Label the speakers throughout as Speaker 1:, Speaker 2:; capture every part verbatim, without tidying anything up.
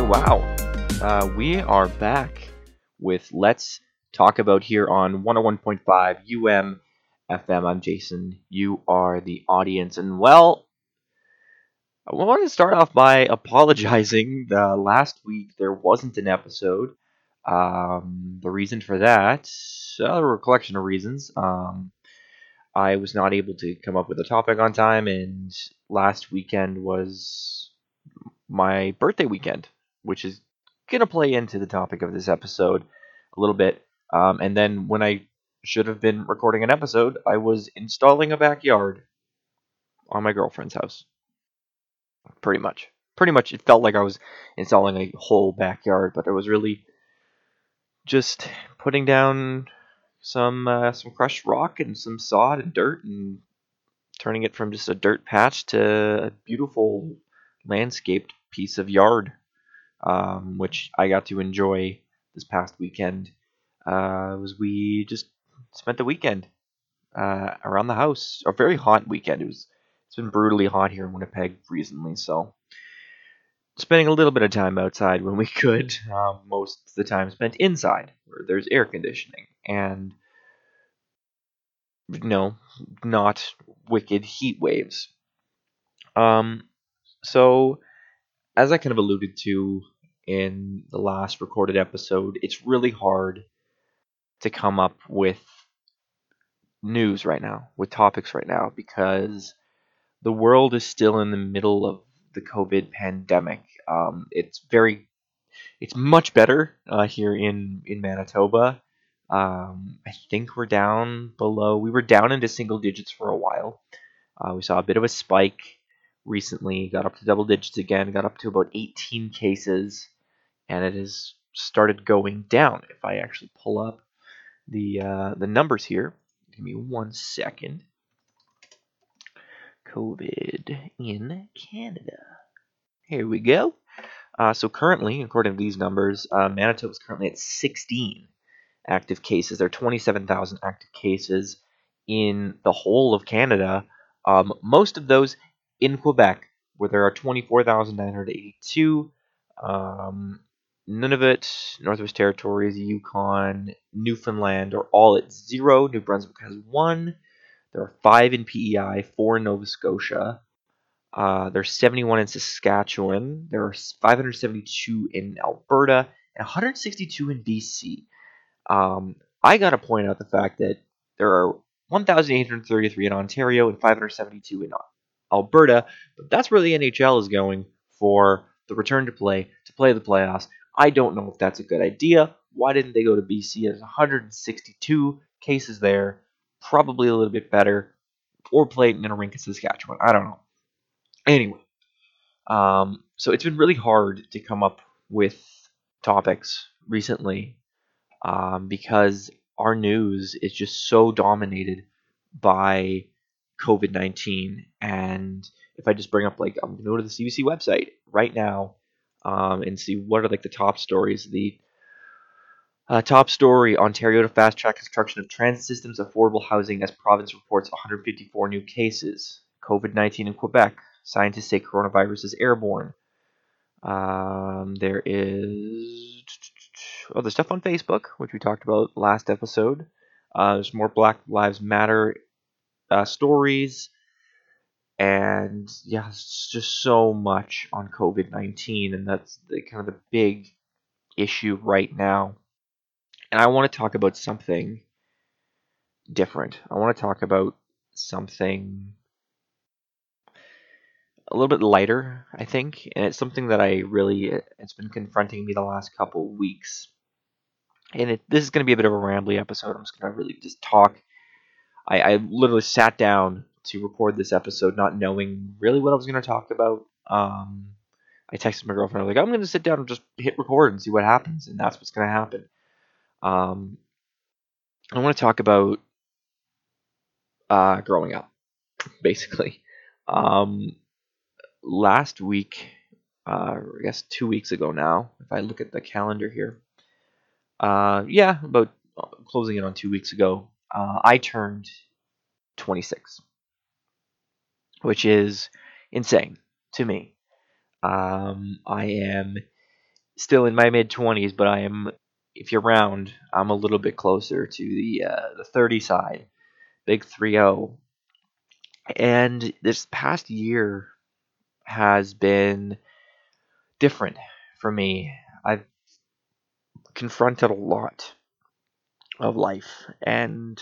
Speaker 1: wow. Uh, we are back with Let's Talk About here on one oh one point five U M F M. I'm Jason. You are the audience. And well, I wanted to start off by apologizing. Uh, last week there wasn't an episode. Um, the reason for that, uh, there were a collection of reasons. Um, I was not able to come up with a topic on time, and last weekend was my birthday weekend, which is going to play into the topic of this episode a little bit. Um, and then when I should have been recording an episode, I was installing a backyard on my girlfriend's house. Pretty much. Pretty much, it felt like I was installing a whole backyard, but it was really just putting down some uh, some crushed rock and some sod and dirt and turning it from just a dirt patch to a beautiful landscaped piece of yard, um, which I got to enjoy this past weekend. Uh, was we just spent the weekend uh, around the house. A very hot weekend. It was. It's been brutally hot here in Winnipeg recently, so spending a little bit of time outside when we could. Um, most of the time spent inside, where there's air conditioning and you know, not wicked heat waves. Um, so as I kind of alluded to in the last recorded episode, it's really hard to come up with news right now, with topics right now, because the world is still in the middle of the COVID pandemic. Um, it's very, it's much better uh, here in in Manitoba. Um, I think we're down below. We were down into single digits for a while. Uh, we saw a bit of a spike recently, got up to double digits again, got up to about eighteen cases, and it has started going down. If I actually pull up the uh, the numbers here, give me one second. COVID in Canada. Here we go. Uh, so currently, according to these numbers, uh, Manitoba is currently at sixteen active cases. There are twenty-seven thousand active cases in the whole of Canada. Um, most of those in Quebec, where there are twenty-four thousand nine hundred eighty-two. Um, Nunavut, Northwest Territories, Yukon, Newfoundland are all at zero. New Brunswick has one. There are five in P E I, four in Nova Scotia. Uh, there's seventy-one in Saskatchewan. There are five hundred seventy-two in Alberta and one hundred sixty-two in B C. Um, I got to point out the fact that there are one thousand eight hundred thirty-three in Ontario and five hundred seventy-two in Alberta, but that's where the N H L is going for the return to play, to play the playoffs. I don't know if that's a good idea. Why didn't they go to B C? There's one hundred sixty-two cases there, probably a little bit better, or play it in a rink in Saskatchewan. I don't know. Anyway, um, so it's been really hard to come up with topics recently um, because our news is just so dominated by COVID nineteen. And if I just bring up, like, I'm going to go to the C B C website right now um, and see what are like the top stories. The uh, top story: Ontario to fast track construction of transit systems, affordable housing as province reports one hundred fifty-four new cases. COVID nineteen in Quebec. Scientists say coronavirus is airborne. Um, there is oh, the stuff on Facebook, which we talked about last episode. Uh, there's more Black Lives Matter uh, stories, and yeah, it's just so much on COVID nineteen, and that's the kind of the big issue right now. And I want to talk about something different. I want to talk about something a little bit lighter, I think, and it's something that I really it's been confronting me the last couple weeks. And it, this is going to be a bit of a rambly episode. I'm just going to really just talk. I, I literally sat down to record this episode, not knowing really what I was going to talk about. Um, I texted my girlfriend. I was like, I'm going to sit down and just hit record and see what happens, and that's what's going to happen. Um, I want to talk about uh, growing up, basically. Um, last week, uh, I guess two weeks ago now, if I look at the calendar here, uh, yeah, about closing in on two weeks ago, uh, I turned twenty-six, which is insane to me. Um, I am still in my mid twenties, but I am, if you're round, I'm a little bit closer to the uh, the thirty side, big three zero. And this past year has been different for me. I've confronted a lot of life, and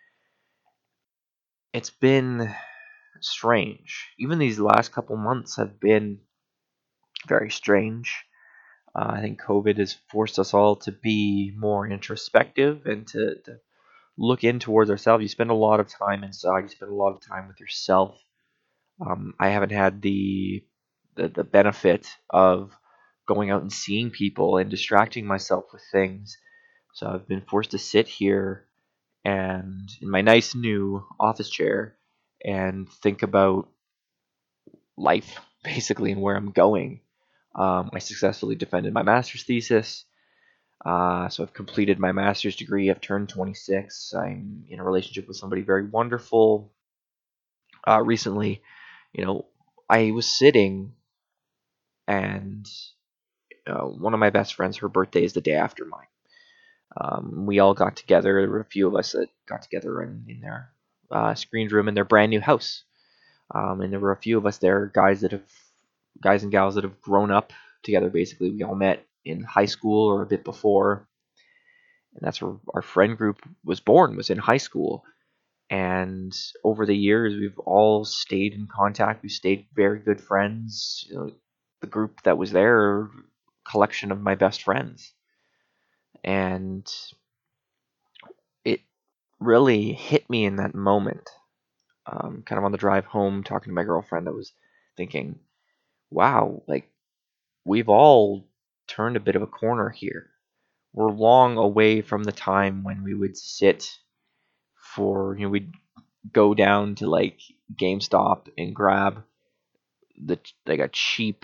Speaker 1: it's been strange. Even these last couple months have been very strange. Uh, I think COVID has forced us all to be more introspective and to, to look in towards ourselves. You spend a lot of time inside. You spend a lot of time with yourself. Um, I haven't had the, the the benefit of going out and seeing people and distracting myself with things. So I've been forced to sit here and in my nice new office chair and think about life basically and where I'm going. Um, I successfully defended my master's thesis. Uh, so I've completed my master's degree. I've turned twenty-six. I'm in a relationship with somebody very wonderful. Uh, recently, you know, I was sitting and uh, one of my best friends, her birthday is the day after mine. Um, we all got together. There were a few of us that got together in, in their uh, screened room in their brand new house. Um, and there were a few of us there, guys that have, guys and gals that have grown up together. Basically, we all met in high school or a bit before, and that's where our friend group was born. Was in high school, and over the years, we've all stayed in contact. We stayed very good friends. You know, the group that was there, collection of my best friends, and it really hit me in that moment. Um, kind of on the drive home, talking to my girlfriend, I was thinking, "Wow, like we've all turned a bit of a corner here. We're long away from the time when we would sit for, you know, we'd go down to like GameStop and grab the like a cheap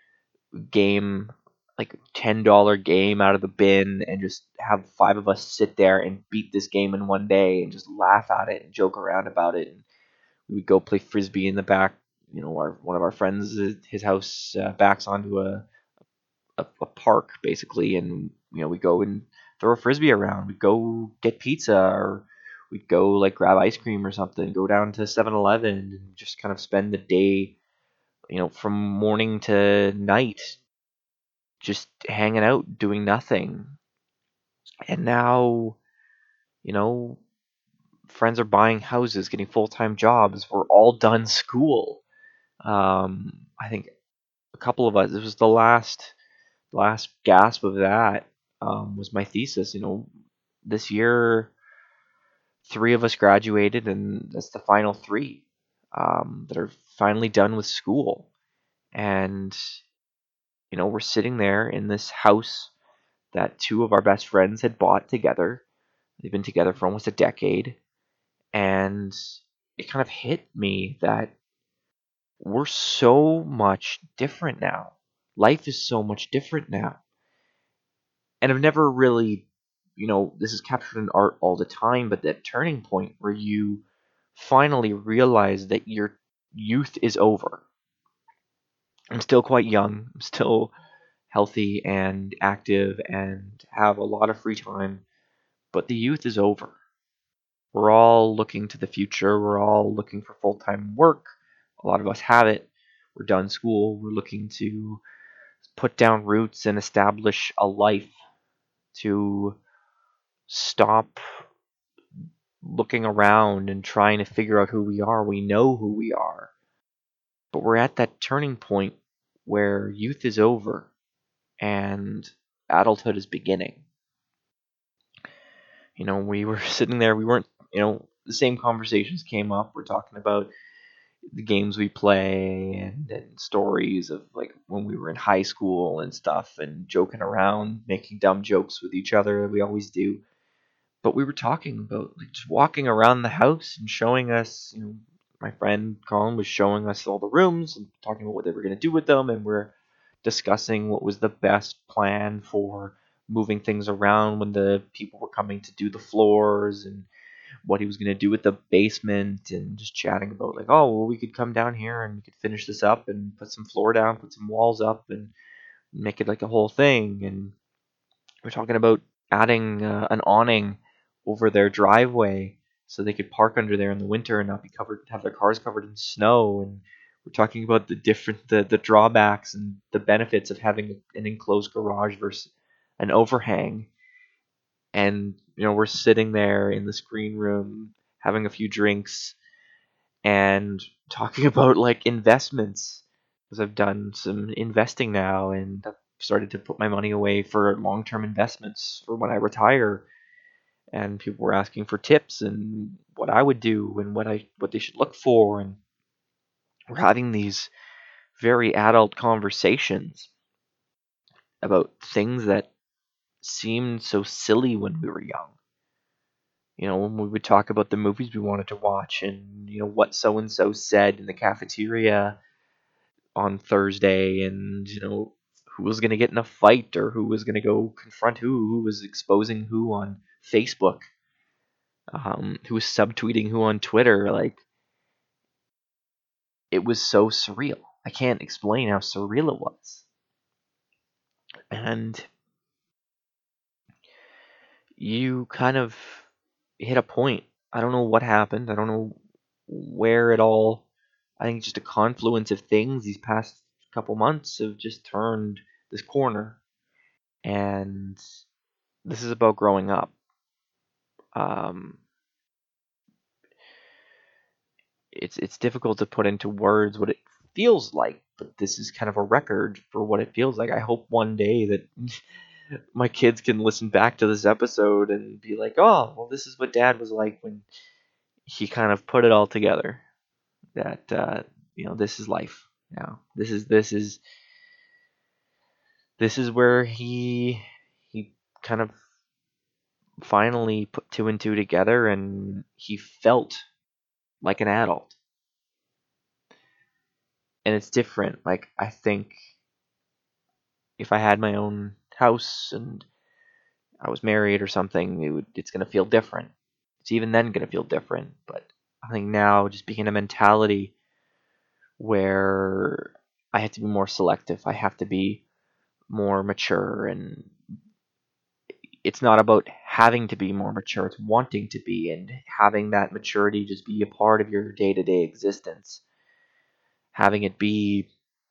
Speaker 1: game, like ten dollar game out of the bin, and just have five of us sit there and beat this game in one day and just laugh at it and joke around about it. And we would go play frisbee in the back. You know, our one of our friends, his house uh, backs onto a a, a park basically, and you know we go and throw a frisbee around. We go get pizza, or we'd go like grab ice cream or something. Go down to Seven Eleven and just kind of spend the day, you know, from morning to night, just hanging out, doing nothing. And now, you know, friends are buying houses, getting full time jobs. We're all done school. Um, I think a couple of us. This was the last last gasp of that um, was my thesis. You know, this year, three of us graduated, and that's the final three um, that are finally done with school. And, you know, we're sitting there in this house that two of our best friends had bought together. They've been together for almost a decade. And it kind of hit me that we're so much different now. Life is so much different now. And I've never really, you know, this is captured in art all the time, but that turning point where you finally realize that your youth is over. I'm still quite young, I'm still healthy and active and have a lot of free time, but the youth is over. We're all looking to the future, we're all looking for full time work. A lot of us have it. We're done school, we're looking to put down roots and establish a life, to stop looking around and trying to figure out who we are. We know who we are. But we're at that turning point where youth is over and adulthood is beginning. You know, we were sitting there, we weren't, you know, the same conversations came up. We're talking about the games we play and, and stories of like when we were in high school and stuff and joking around, making dumb jokes with each other. We always do. But we were talking about like just walking around the house and showing us, you know, my friend Colin was showing us all the rooms and talking about what they were going to do with them, and we're discussing what was the best plan for moving things around when the people were coming to do the floors, and what he was going to do with the basement, and just chatting about like, oh, well, we could come down here and we could finish this up and put some floor down, put some walls up, and make it like a whole thing. And we're talking about adding uh, an awning over their driveway so they could park under there in the winter and not be covered, have their cars covered in snow. And we're talking about the different, the, the drawbacks and the benefits of having an enclosed garage versus an overhang. And you know, we're sitting there in the screen room having a few drinks and talking about like investments, because I've done some investing now and I've started to put my money away for long-term investments for when I retire. And people were asking for tips and what I would do and what I what they should look for, and we're having these very adult conversations about things that seemed so silly when we were young. You know, when we would talk about the movies we wanted to watch and, you know, what so and so said in the cafeteria on Thursday, and, you know, who was going to get in a fight or who was going to go confront who, who was exposing who on Facebook, um, who was subtweeting who on Twitter. Like, it was so surreal. I can't explain how surreal it was. And you kind of hit a point. I don't know what happened. I don't know where it all. I think just a confluence of things these past couple months have just turned this corner. And this is about growing up. Um, it's it's difficult to put into words what it feels like, but this is kind of a record for what it feels like. I hope one day that my kids can listen back to this episode and be like, "Oh, well, this is what Dad was like when he kind of put it all together." That uh, you know, this is life now. This is this is this is where he he kind of finally put two and two together, and he felt like an adult. And it's different. Like, I think if I had my own house and I was married or something, it would it's gonna feel different. It's even then gonna feel different. But I think now just being in a mentality where I have to be more selective. I have to be more mature, and it's not about having to be more mature, it's wanting to be, and having that maturity just be a part of your day-to-day existence, having it be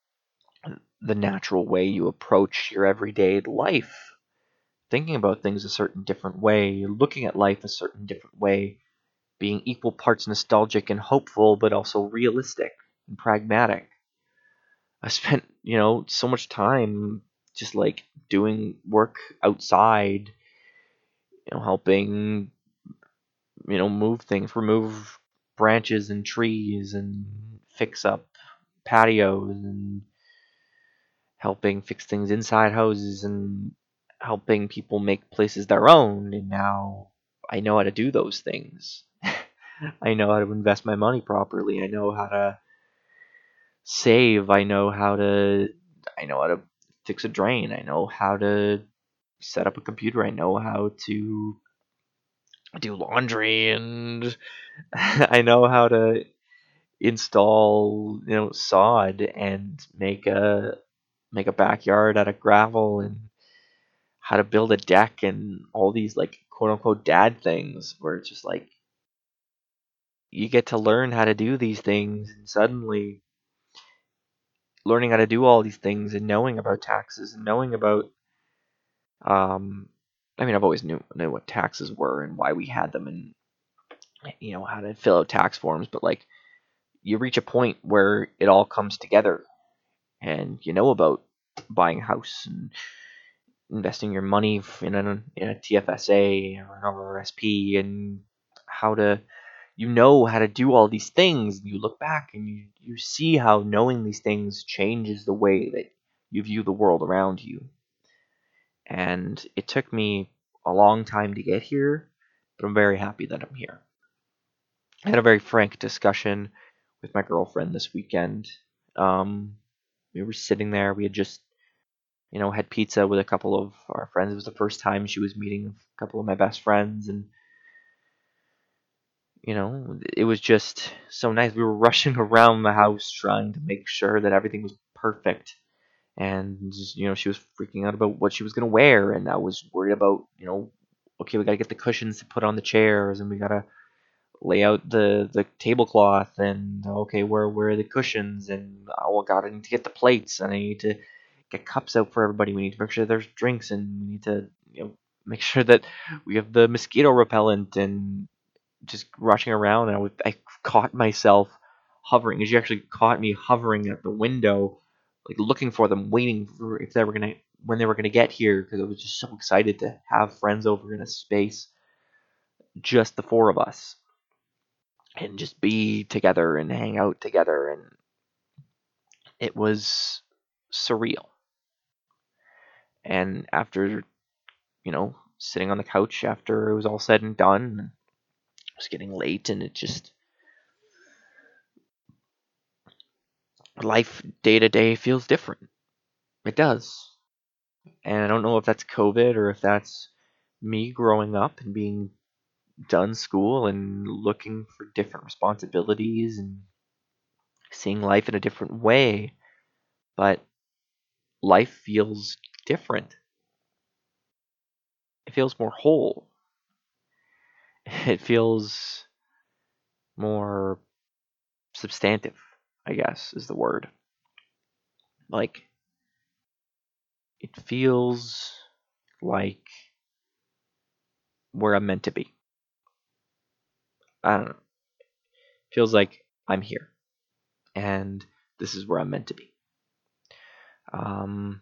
Speaker 1: the natural way you approach your everyday life, thinking about things a certain different way, looking at life a certain different way, being equal parts nostalgic and hopeful, but also realistic and pragmatic. I spent, you know, so much time just like doing work outside, you know, helping, you know, move things, remove branches and trees and fix up patios and helping fix things inside houses and helping people make places their own. And now I know how to do those things. I know how to invest my money properly. I know how to save. I know how to I know how to fix a drain. I know how to set up a computer. I know how to do laundry, and I know how to install, you know, sod and make a make a backyard out of gravel, and how to build a deck, and all these like quote unquote dad things where it's just like you get to learn how to do these things, and suddenly learning how to do all these things and knowing about taxes and knowing about um I mean, I've always knew knew what taxes were and why we had them, and you know how to fill out tax forms, but like you reach a point where it all comes together, and you know about buying a house and investing your money in a, in a T F S A or an R R S P, and how to you know how to do all these things, and you look back and you, you see how knowing these things changes the way that you view the world around you. And it took me a long time to get here, but I'm very happy that I'm here. I had a very frank discussion with my girlfriend this weekend. Um, we were sitting there. We had just, you know, had pizza with a couple of our friends. It was the first time she was meeting a couple of my best friends, and you know, it was just so nice. We were rushing around the house trying to make sure that everything was perfect, and you know she was freaking out about what she was gonna wear, and I was worried about you know okay, we gotta get the cushions to put on the chairs, and we gotta lay out the the tablecloth, and okay, where where are the cushions, and oh god, I need to get the plates, and I need to get cups out for everybody. We need to make sure there's drinks, and we need to you know make sure that we have the mosquito repellent, and just rushing around. And I, was, I caught myself hovering. She actually caught me hovering at the window, like looking for them, waiting for if they were gonna when they were gonna get here, because I was just so excited to have friends over in a space, just the four of us, and just be together and hang out together. And it was surreal. And after, you know, sitting on the couch after it was all said and done, it was getting late, and it just life day to day feels different. It does. And I don't know if that's COVID or if that's me growing up and being done school and looking for different responsibilities and seeing life in a different way. But life feels different. It feels more whole. It feels more substantive, I guess is the word. Like, it feels like where I'm meant to be. I don't know. It feels like I'm here, and this is where I'm meant to be. Um,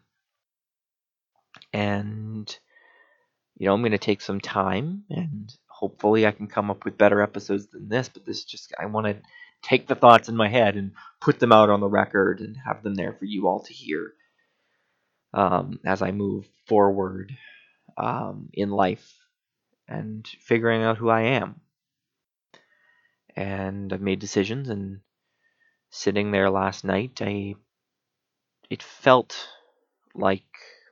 Speaker 1: and you know, I'm going to take some time, and hopefully I can come up with better episodes than this. But this just I want to take the thoughts in my head and put them out on the record and have them there for you all to hear um, as I move forward um, in life and figuring out who I am. And I've made decisions, and sitting there last night, I it felt like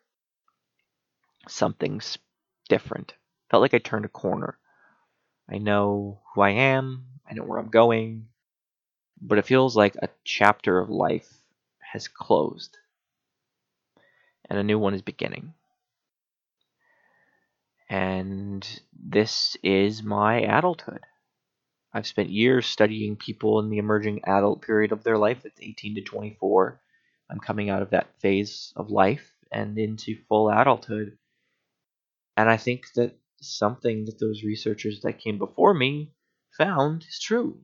Speaker 1: something's different. Felt like I turned a corner. I know who I am, I know where I'm going, but it feels like a chapter of life has closed and a new one is beginning. And this is my adulthood. I've spent years studying people in the emerging adult period of their life. It's eighteen to twenty-four. I'm coming out of that phase of life and into full adulthood. And I think that something that those researchers that came before me found is true.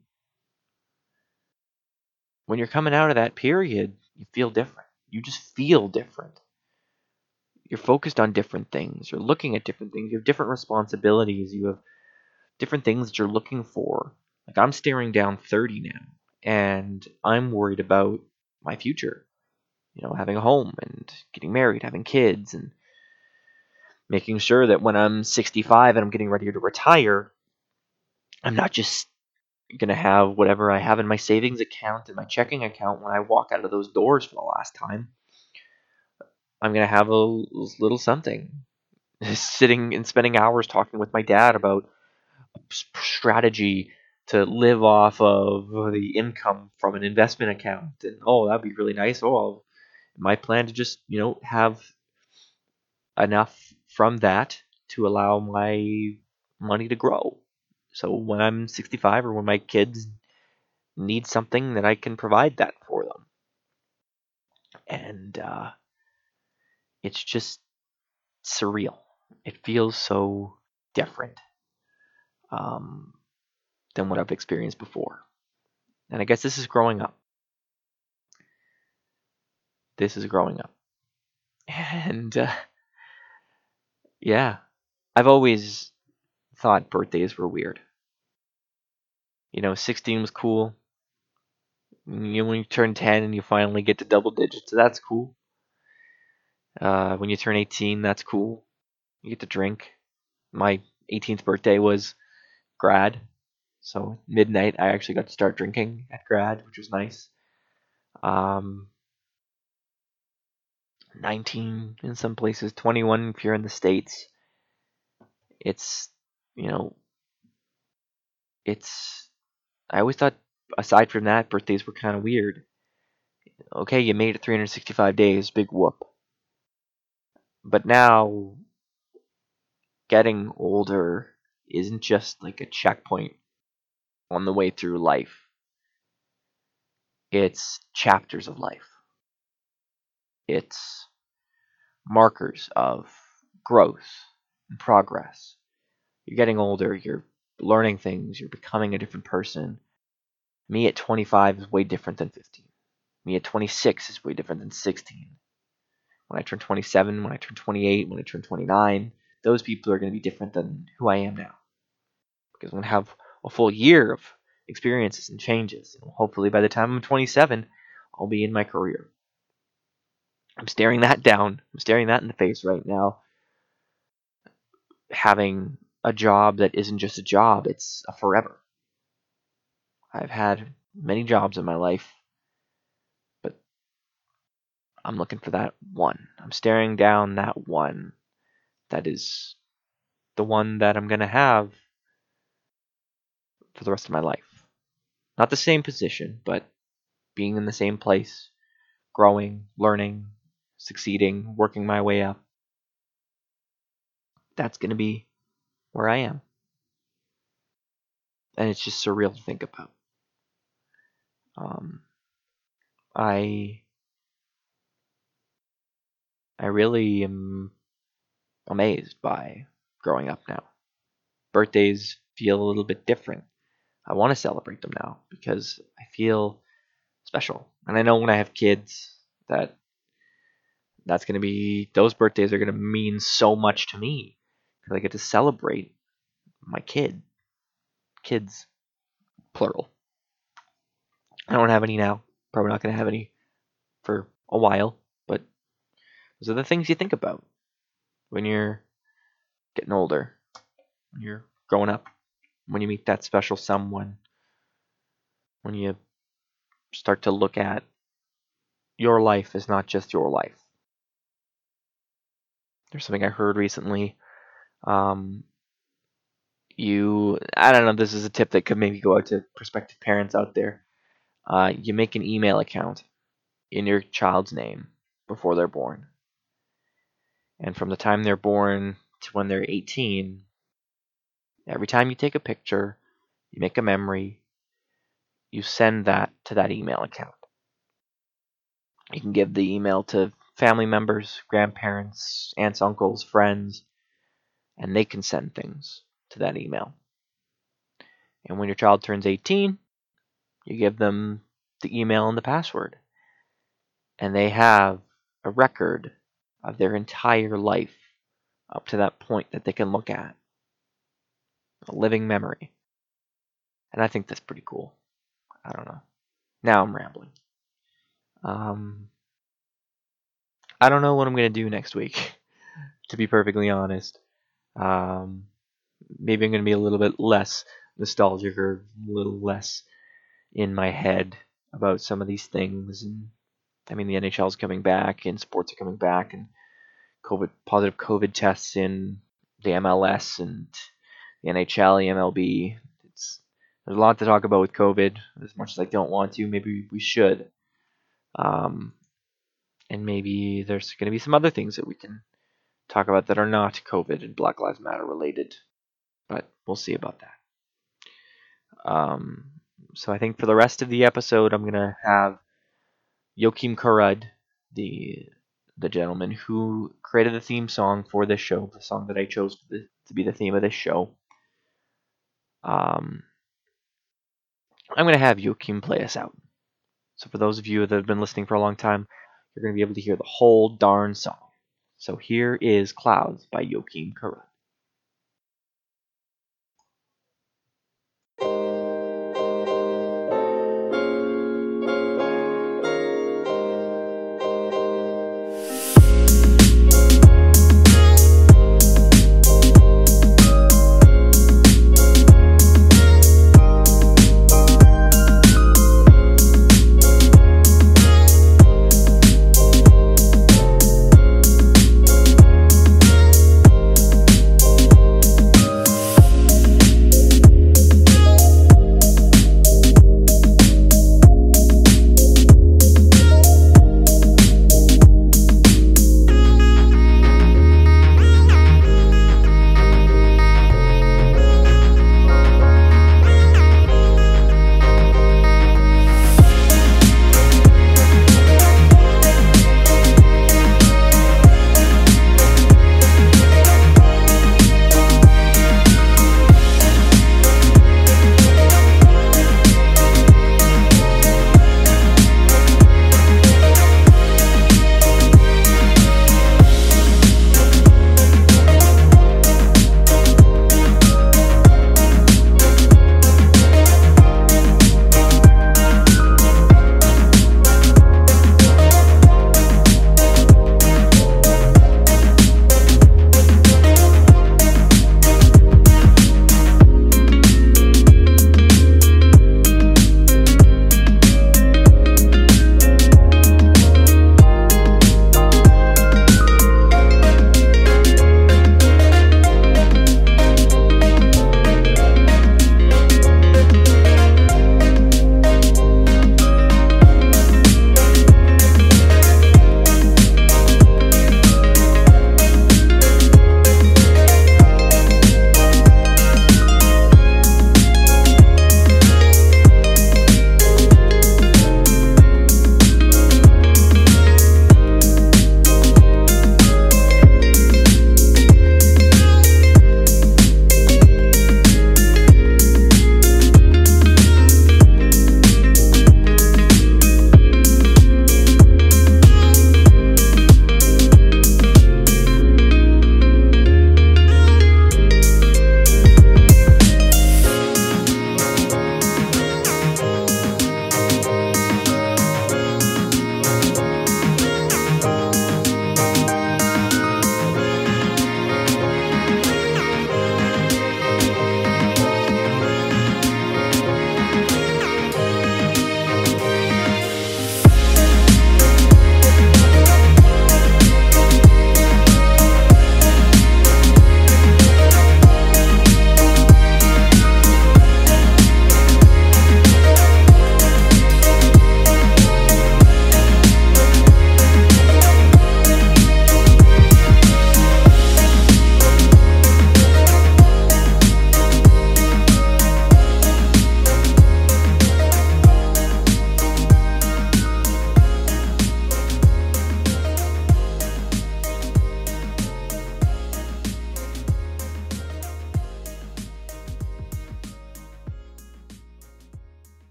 Speaker 1: When you're coming out of that period, you feel different. You just feel different. You're focused on different things. You're looking at different things. You have different responsibilities. You have different things that you're looking for. Like, I'm staring down thirty now, and I'm worried about my future. You know, having a home and getting married, having kids, and making sure that when I'm sixty-five and I'm getting ready to retire, I'm not just going to have whatever I have in my savings account and my checking account when I walk out of those doors for the last time. I'm going to have a little something. Sitting and spending hours talking with my dad about strategy to live off of the income from an investment account. And oh, that'd be really nice. Oh, I'll, my plan to just, you know, have enough from that to allow my money to grow. So when I'm sixty-five or when my kids need something, that I can provide that for them. And uh, it's just surreal. It feels so different um, than what I've experienced before. And I guess this is growing up. This is growing up. And uh, yeah, I've always thought birthdays were weird. You know, sixteen was cool. You know, when you turn ten and you finally get to double digits, that's cool. Uh, when you turn eighteen, that's cool. You get to drink. My eighteenth birthday was grad, so midnight I actually got to start drinking at grad, which was nice. Um, nineteen in some places, twenty-one if you're in the States. It's, you know, it's, I always thought aside from that, birthdays were kind of weird. Okay, you made it three hundred sixty-five days, big whoop. But now, getting older isn't just like a checkpoint on the way through life. It's chapters of life. It's markers of growth and progress. You're getting older, you're learning things, you're becoming a different person. Me at twenty-five is way different than fifteen. Me at twenty-six is way different than sixteen. When I turn twenty-seven, when I turn twenty-eight, when I turn twenty-nine, those people are going to be different than who I am now. Because I'm going to have a full year of experiences and changes. And hopefully by the time I'm twenty-seven, I'll be in my career. I'm staring that down. I'm staring that in the face right now. Having a job that isn't just a job, it's a forever. I've had many jobs in my life, but I'm looking for that one. I'm staring down that one that is the one that I'm going to have for the rest of my life. Not the same position, but being in the same place, growing, learning, succeeding, working my way up. That's going to be where I am. And it's just surreal to think about. Um, I I really am amazed by growing up now. Birthdays feel a little bit different. I want to celebrate them now because I feel special. And I know when I have kids that that's going to be, those birthdays are going to mean so much to me because I get to celebrate my kid. Kids, plural. I don't have any now. Probably not going to have any for a while, but those are the things you think about when you're getting older, when you're growing up, when you meet that special someone, when you start to look at your life as not just your life. There's something I heard recently. Um, you, I don't know, this is a tip that could maybe go out to prospective parents out there. Uh, you make an email account in your child's name before they're born. And from the time they're born to when they're eighteen, every time you take a picture, you make a memory, you send that to that email account. You can give the email to family members, grandparents, aunts, uncles, friends, and they can send things to that email. And when your child turns eighteen, you give them the email and the password. And they have a record of their entire life up to that point that they can look at. A living memory. And I think that's pretty cool. I don't know. Now I'm rambling. Um, I don't know what I'm going to do next week, to be perfectly honest. Um, maybe I'm going to be a little bit less nostalgic or a little less in my head about some of these things. And I mean, the N H L is coming back and sports are coming back and COVID positive COVID tests in the M L S and the N H L, the M L B. It's there's a lot to talk about with COVID. As much as I don't want to, maybe we should. Um, and maybe there's going to be some other things that we can talk about that are not COVID and Black Lives Matter related. But we'll see about that. Um, so I think for the rest of the episode, I'm going to have Joachim Karud, the the gentleman who created the theme song for this show, the song that I chose to, the, to be the theme of this show. Um, I'm going to have Joachim play us out. So for those of you that have been listening for a long time, you're going to be able to hear the whole darn song. So here is Clouds by Joachim Karud.